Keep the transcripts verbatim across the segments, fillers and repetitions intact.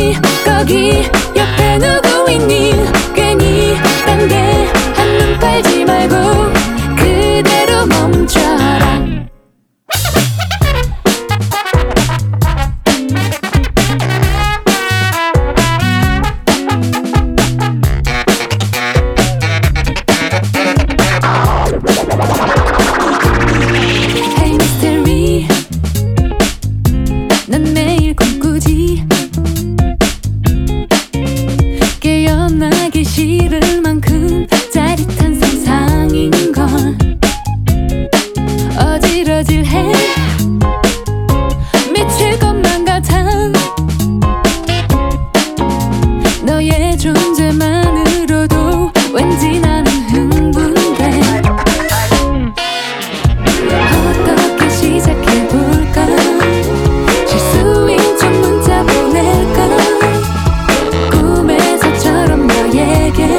혹시 거기 옆에 누구 있니? 괜히 딴데 한눈 팔지 말고 그대로 멈춰라. Hey mystery, 난 매일 꿈꾸지. 깨어나기 싫을 만큼 짜릿한 상상인걸. 어지러질해 미칠 것만 같아. 너의 존재만으로도 왠지 나는 흥분돼. 어떻게 시작해볼까? 실수인 척 문자 보낼까? 꿈에서처럼 너에게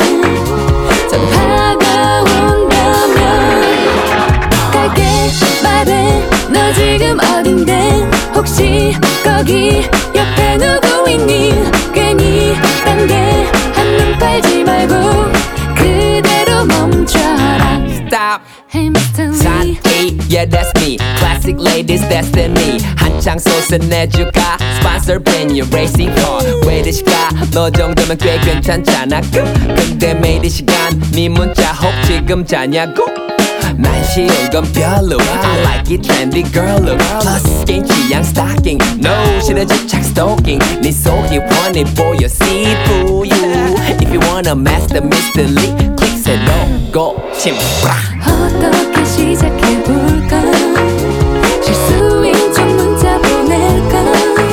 전화가 온다면 갈게 말해. 너 지금 어딘데? 혹시 거기 옆에 누구 있니? 괜히 딴데 한눈 팔지 말고 그대로 멈춰라. Stop. Hey Mister Lee, Sunny, yeah that's me. Classic ladies destiny. 한창 솟아내줄까? Sponsor brand new racing car. 왜 이리 시가? 너 정도면 꽤 괜찮잖아. 근데 매일 이 시간 네 문자 혹 지금 자냐고? 난 쉬운 건 별로. I like it trendy girl look. Plus 개인 취향 stalking. No 싫어 집착 stalking. 네 속이 원해 보여 see through you. If you wanna master mystery, click 새로 고침. 어떻게 시작해볼까? 실수인 척 문자 보낼까?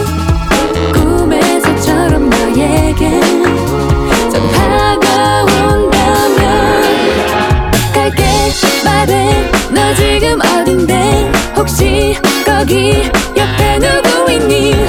꿈에서처럼 너에게 전화가 온다면 갈게 말해. 너 지금 어딘데? 혹시 거기 옆에 누구 있니?